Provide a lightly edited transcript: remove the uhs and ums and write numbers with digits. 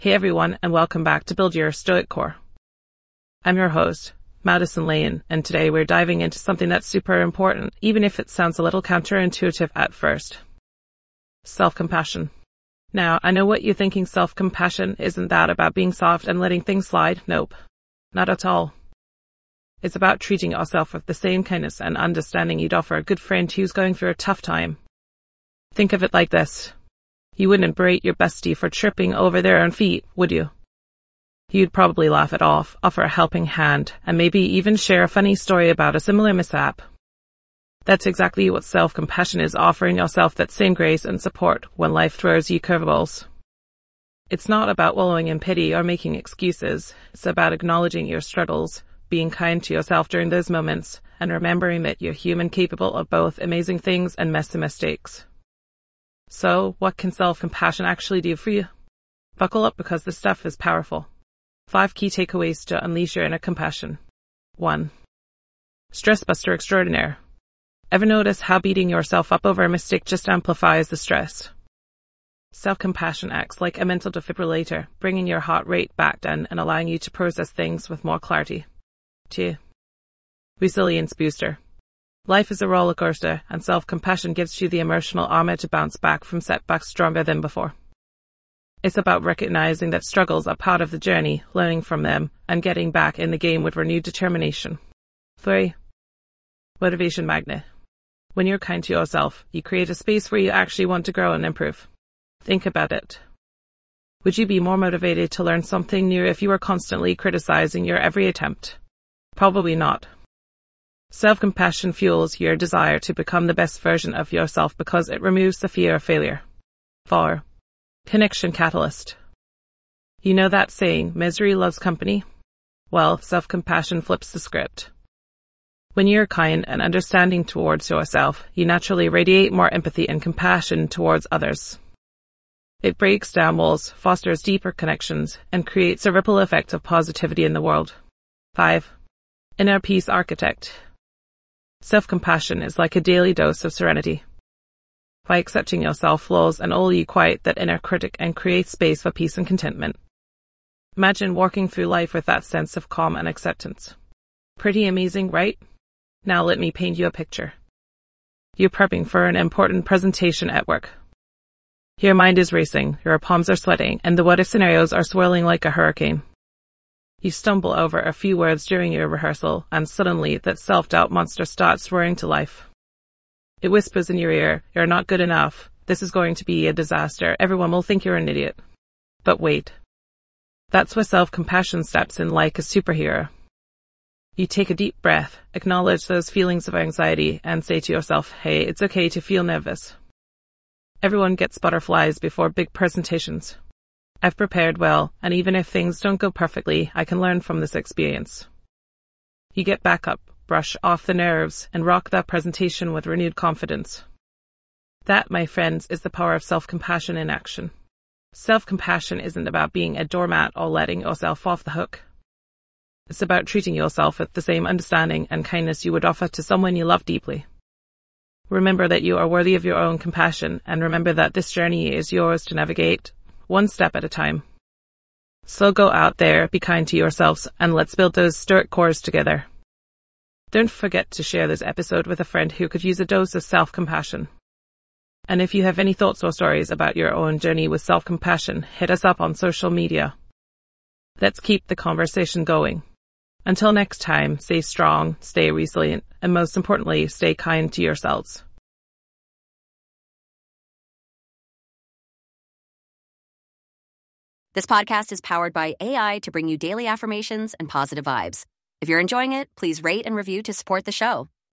Hey everyone, and welcome back to Build Your Stoic Core. I'm your host, Madison Lane, and today we're diving into something that's super important, even if it sounds a little counterintuitive at first. Self-compassion. Now, I know what you're thinking. Self-compassion, isn't that about being soft and letting things slide? Nope. Not at all. It's about treating yourself with the same kindness and understanding you'd offer a good friend who's going through a tough time. Think of it like this. You wouldn't berate your bestie for tripping over their own feet, would you? You'd probably laugh it off, offer a helping hand, and maybe even share a funny story about a similar mishap. That's exactly what self-compassion is, offering yourself that same grace and support when life throws you curveballs. It's not about wallowing in pity or making excuses. It's about acknowledging your struggles, being kind to yourself during those moments, and remembering that you're human, capable of both amazing things and messy mistakes. So, what can self-compassion actually do for you? Buckle up, because this stuff is powerful. 5 key takeaways to unleash your inner compassion. 1. Stress buster extraordinaire. Ever notice how beating yourself up over a mistake just amplifies the stress? Self-compassion acts like a mental defibrillator, bringing your heart rate back down and allowing you to process things with more clarity. 2. Resilience booster. Life is a roller coaster, and self-compassion gives you the emotional armor to bounce back from setbacks stronger than before. It's about recognizing that struggles are part of the journey, learning from them, and getting back in the game with renewed determination. 3. Motivation magnet. When you're kind to yourself, you create a space where you actually want to grow and improve. Think about it. Would you be more motivated to learn something new if you were constantly criticizing your every attempt? Probably not. Self-compassion fuels your desire to become the best version of yourself because it removes the fear of failure. 4. Connection catalyst. You know that saying, misery loves company? Well, self-compassion flips the script. When you're kind and understanding towards yourself, you naturally radiate more empathy and compassion towards others. It breaks down walls, fosters deeper connections, and creates a ripple effect of positivity in the world. 5. Inner peace architect. Self-compassion is like a daily dose of serenity. By accepting yourself flaws and all, you quiet that inner critic and create space for peace and contentment. Imagine walking through life with that sense of calm and acceptance. Pretty amazing, right? Now let me paint you a picture. You're prepping for an important presentation at work. Your mind is racing, your palms are sweating, and the what-if scenarios are swirling like a hurricane. You stumble over a few words during your rehearsal, and suddenly that self-doubt monster starts roaring to life. It whispers in your ear, "You're not good enough. This is going to be a disaster. Everyone will think you're an idiot." But wait. That's where self-compassion steps in like a superhero. You take a deep breath, acknowledge those feelings of anxiety, and say to yourself, "Hey, it's okay to feel nervous. Everyone gets butterflies before big presentations. I've prepared well, and even if things don't go perfectly, I can learn from this experience." You get back up, brush off the nerves, and rock that presentation with renewed confidence. That, my friends, is the power of self-compassion in action. Self-compassion isn't about being a doormat or letting yourself off the hook. It's about treating yourself with the same understanding and kindness you would offer to someone you love deeply. Remember that you are worthy of your own compassion, and remember that this journey is yours to navigate, one step at a time. So go out there, be kind to yourselves, and let's build those stoic cores together. Don't forget to share this episode with a friend who could use a dose of self-compassion. And if you have any thoughts or stories about your own journey with self-compassion, hit us up on social media. Let's keep the conversation going. Until next time, stay strong, stay resilient, and most importantly, stay kind to yourselves. This podcast is powered by AI to bring you daily affirmations and positive vibes. If you're enjoying it, please rate and review to support the show.